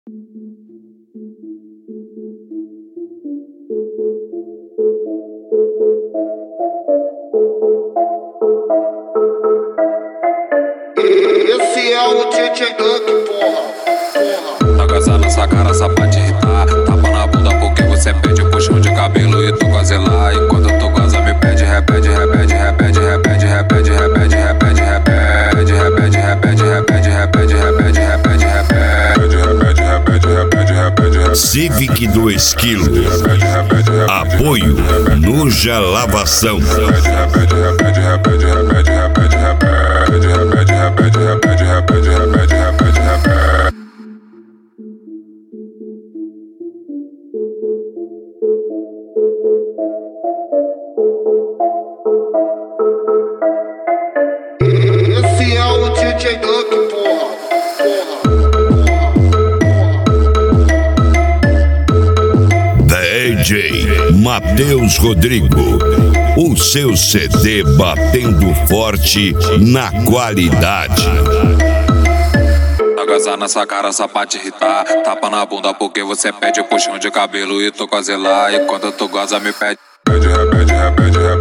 Esse é o DJ Duck, porra. Tá gozando nessa cara só pra te irritar. Tapa na bunda porque você pede puxão de cabelo e tu goza lá. E quando tu goza me pede, repete, repete, repete, repete, repete, repete, repete, repete, repete, repete, repete, repete, repete, repete, repete, repete. Civic 2 kg. Apoio Nuja Lavação. Esse é o DJ Duck, porra. DJ Matheus Rodrigo, o seu CD batendo forte na qualidade. Tá gozando nessa cara só pra te irritar. Tapa na bunda porque você pede puxão de cabelo e tu goza lá. E quando tu goza me pede, repete, repete, repete, repete.